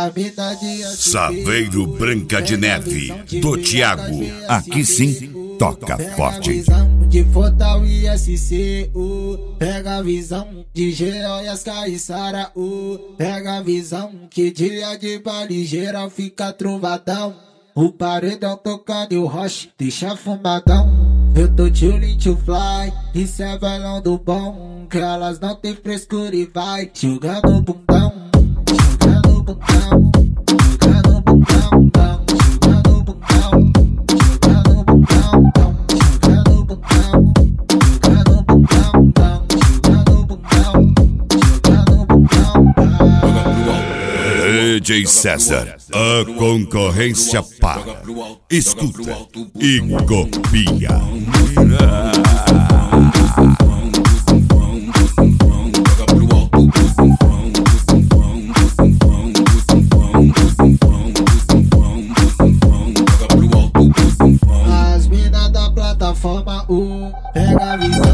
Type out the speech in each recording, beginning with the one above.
Saveiro Branca de Neve, do Thiago. Aqui sim, toca forte. De Fortal e SCU, pega a visão de Geo e as Caissara, pega a visão que dia de baile geral fica trovadão. O paredão tocando e o roche deixa fumadão. Eu tô chillin' to fly, isso é velão do bom, que elas não tem frescura e vai jogando bundão, jogando bundão, jogando bundão, jogando bundão, jogando bundão, jogando bundão, jogando bundão, jogando bundão, jogando bundão. DJ César, a concorrência para. Escuta e copia. As minas da plataforma 1, pega a visão.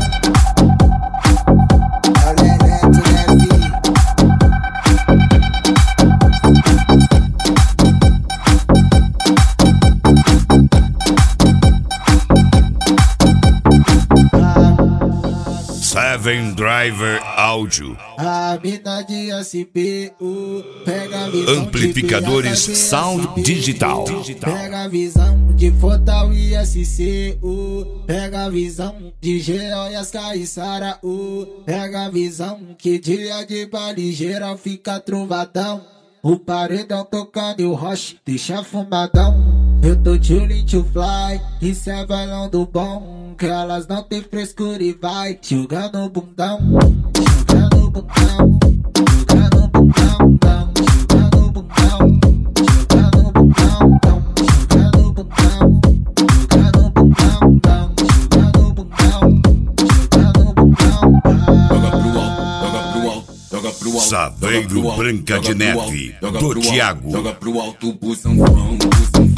Seven Driver Áudio. A mina de SPU, pega a visão. Amplificadores Sound Digital. Pega a visão de Fortal e SCU, pega a visão de Geo e as Caissara, pega a visão que dia de baile geral fica trovadão. O paredão tocando e o roche deixa fumadão. Eu tô chillin' to fly, isso é velão do bom, que elas não tem frescura e vai jogando bundão, jogando bundão, jogando bundão, jogando bundão, jogando bundão, jogando bundão, jogando bundão, jogando bundão, jogando bundão. Joga pro alto, joga pro alto, joga pro alto. Saveiro Branca de Neve, do Thiago. Joga pro alto, busão,